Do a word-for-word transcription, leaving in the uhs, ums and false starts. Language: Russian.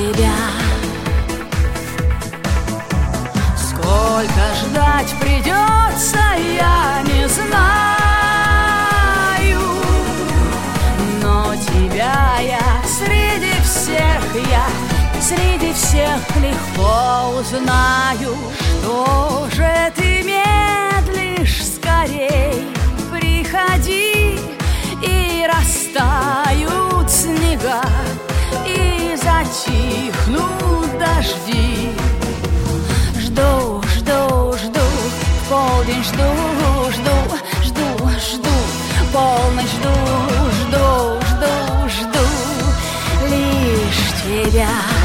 тебя. Сколько ждать придется, я не знаю, но тебя я среди всех, я среди всех легко узнаю. Что же ты медлишь, скорей приходи, и растают снега, и затихнут дожди. Жду, жду, жду, в полдень жду, жду, жду, жду, полночь жду, жду, жду, жду лишь тебя.